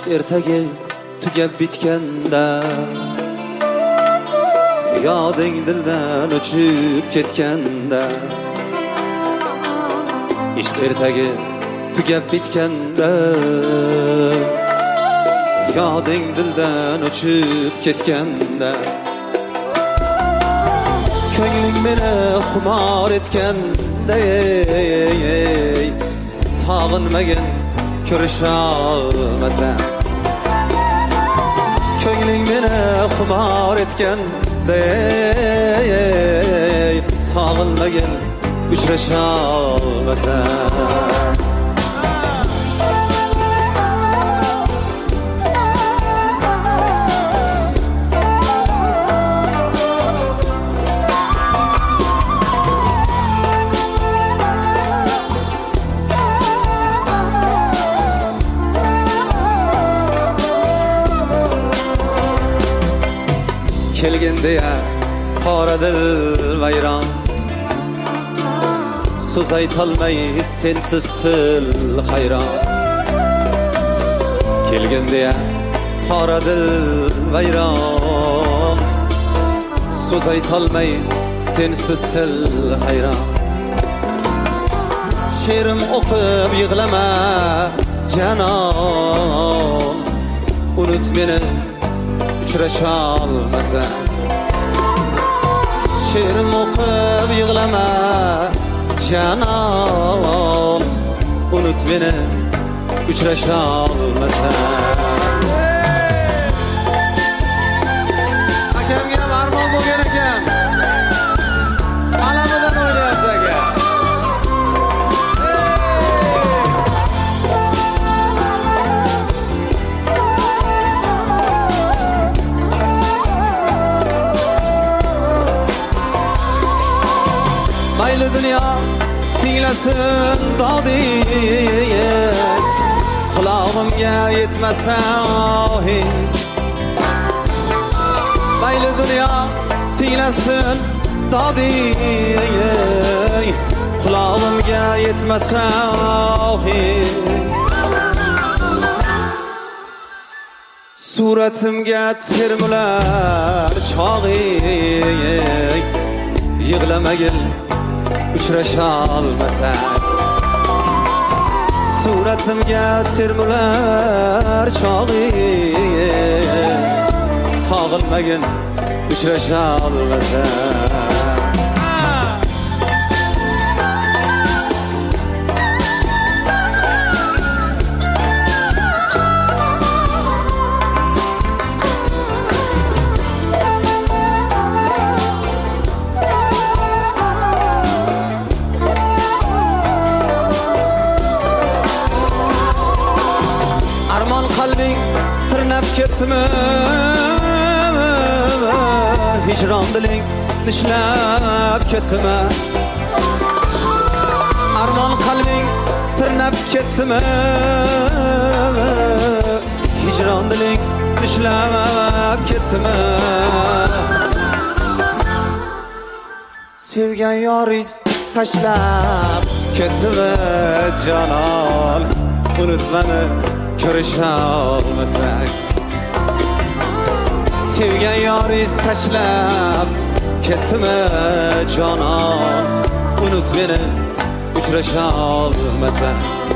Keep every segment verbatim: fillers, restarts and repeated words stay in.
ertaga tugab bitganda yoding dildan o'chib ketganda ish ertaga tugab bitganda yoding dildan o'chib ketganda ko'ngling meni xumor etganda sog'inmagan ko'risha olmasam ko'ngling meni xumor etganda sog'inmagan uchrasha olmasam kelganda ya qora dil vayron so'z aytolmay sensiz til hayron kelganda ya qora dil vayron so'z aytolmay sensiz til hayron she'rim o'qib yig'lama janon unut meni uchrasha olmasam she'rim o'qib yig'lama janon unut meni uchrasha olmasam akamga ham armon bo'lgan ekan alamidan o'ynayapti aka mayli dunyo tinglasin doding qulog'imga yetmasa ohing mayli dunyo tinglasin doding qulog'imga yetmasa ohing suratimga termular chog'ing yig'lamagil uchrasha olmasam suratimga termular chog'ing sog'inmagin uchrasha olmasam qalbing tirnab ketdimi hijron diling nishlab ketdimi armon qalbing tirnab ketdimi hijron diling nishlab ketdimi sevgan yoringiz tashlab ketdimi janon unut meni ko'risha olmasak sevgan yoringiz tashlab ketdimi jonon unut meni uchrasha olmasak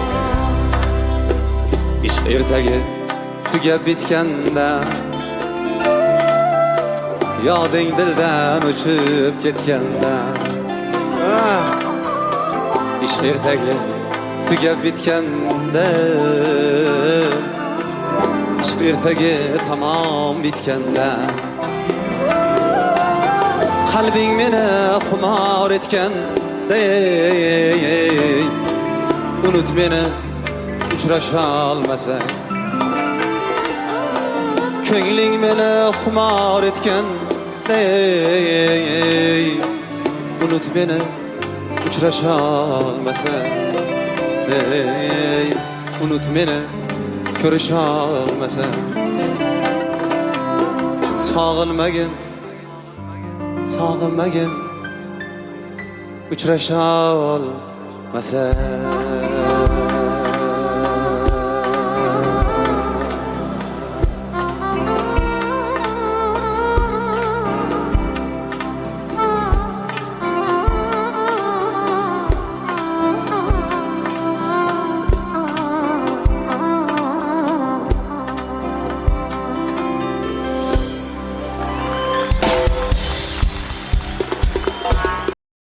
ish ertaga tugab bitganda yoding dildan o'chib ketganda ish ertaga tugab bitganda ish ertaga tamom bitganda qalbing meni xumor etganda unut meni uchrasha olmasak ko'ngling meni xumor etganda unut meni uchrasha olmasak unut meni ko'risha olmasam sog'inmagin sog'inmagin uchrasha olmasam